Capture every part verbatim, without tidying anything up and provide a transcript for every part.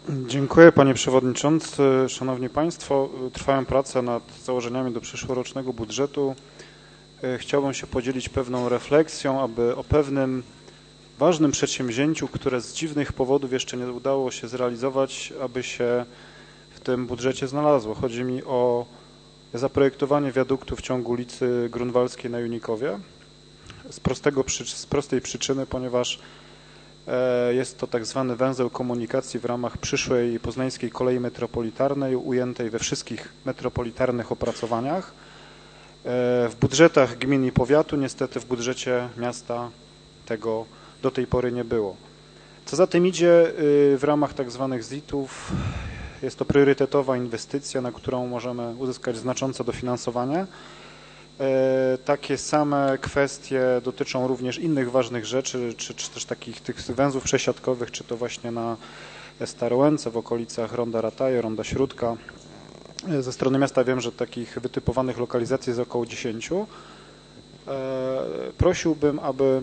Dziękuję Panie Przewodniczący. Szanowni Państwo, trwają prace nad założeniami do przyszłorocznego budżetu. Chciałbym się podzielić pewną refleksją, aby o pewnym ważnym przedsięwzięciu, które z dziwnych powodów jeszcze nie udało się zrealizować, aby się w tym budżecie znalazło. Chodzi mi o zaprojektowanie wiaduktu w ciągu ulicy Grunwaldzkiej na Junikowie z, prostego, z prostej przyczyny, ponieważ jest to tak zwany węzeł komunikacji w ramach przyszłej poznańskiej kolei metropolitarnej, ujętej we wszystkich metropolitarnych opracowaniach. W budżetach gmin i powiatu, niestety w budżecie miasta tego do tej pory nie było. Co za tym idzie, w ramach tak zwanych zitów jest to priorytetowa inwestycja, na którą możemy uzyskać znaczące dofinansowanie. Takie same kwestie dotyczą również innych ważnych rzeczy, czy, czy też takich tych węzłów przesiadkowych, czy to właśnie na Starołęce w okolicach Ronda Rataje, Ronda Śródka. Ze strony miasta wiem, że takich wytypowanych lokalizacji jest około dziesięciu. Prosiłbym, aby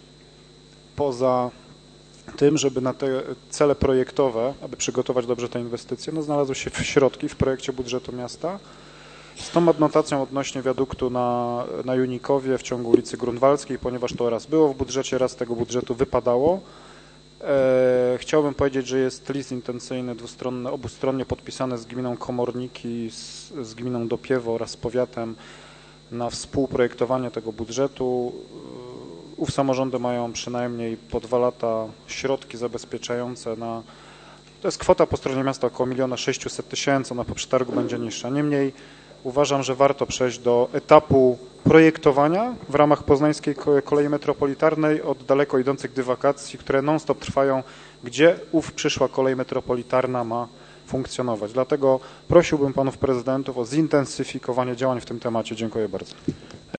poza tym, żeby na te cele projektowe, aby przygotować dobrze te inwestycje, no znalazły się środki w projekcie budżetu miasta. Z tą adnotacją odnośnie wiaduktu na, na Junikowie w ciągu ulicy Grunwaldzkiej, ponieważ to raz było w budżecie, raz z tego budżetu wypadało. E, chciałbym powiedzieć, że jest list intencyjny dwustronny, obustronnie podpisany z gminą Komorniki, z, z gminą Dopiewo oraz z powiatem na współprojektowanie tego budżetu. Ów samorządy mają przynajmniej po dwa lata środki zabezpieczające na... To jest kwota po stronie miasta około miliona sześciuset tysięcy, ona po przetargu będzie niższa. Niemniej uważam, że warto przejść do etapu projektowania w ramach poznańskiej kolei metropolitarnej od daleko idących dywagacji, które non-stop trwają, gdzie ów przyszła kolej metropolitarna ma funkcjonować. Dlatego prosiłbym panów prezydentów o zintensyfikowanie działań w tym temacie. Dziękuję bardzo.